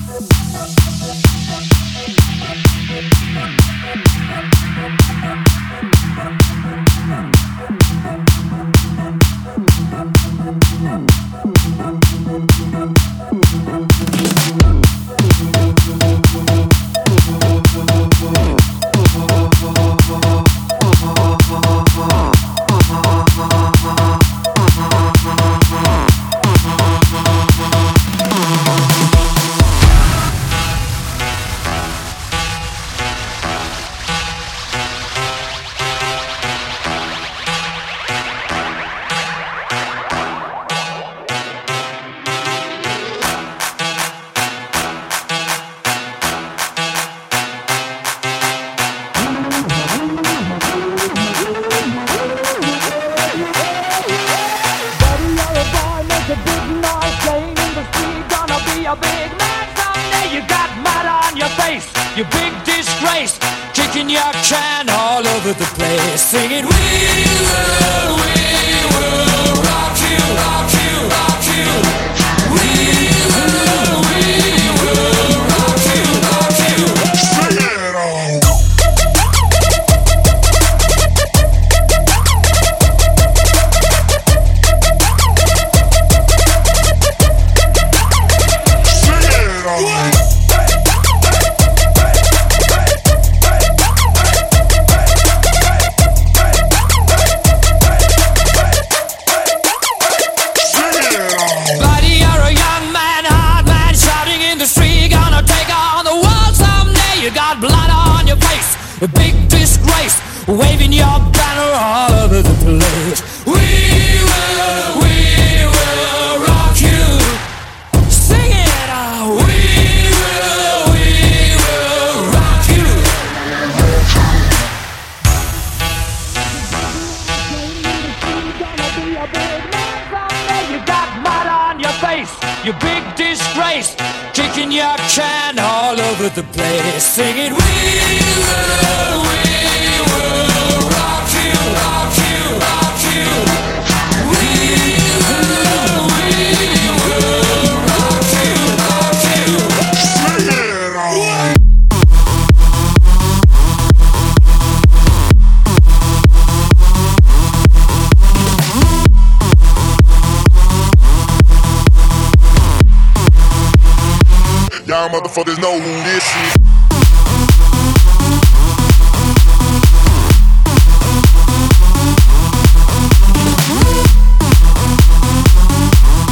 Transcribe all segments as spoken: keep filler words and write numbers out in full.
a big man someday. You got mud on your face, you big disgrace, kicking your can all over the place, singing we will, we will rock you, rock you, rock you. We will, we will rock you, rock you. Sing it on. A big disgrace, waving your banner all over the place. We will, we will rock you. Sing it out. We will, we will rock you. You got mud on your face, you big disgrace, kicking your can all over the place, singing we will, we will rock you, rock you, rock you. We will, we will rock you, rock you. Sing it on. Y'all motherfuckers know who this is.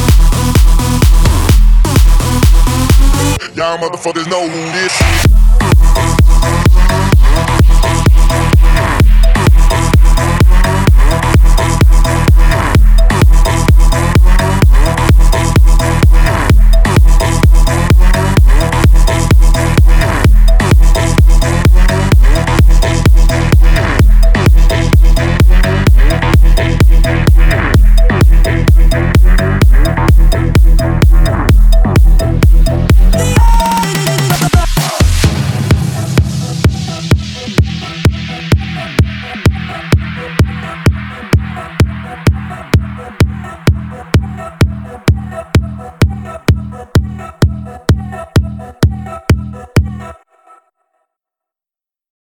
Y'all motherfuckers know who this is.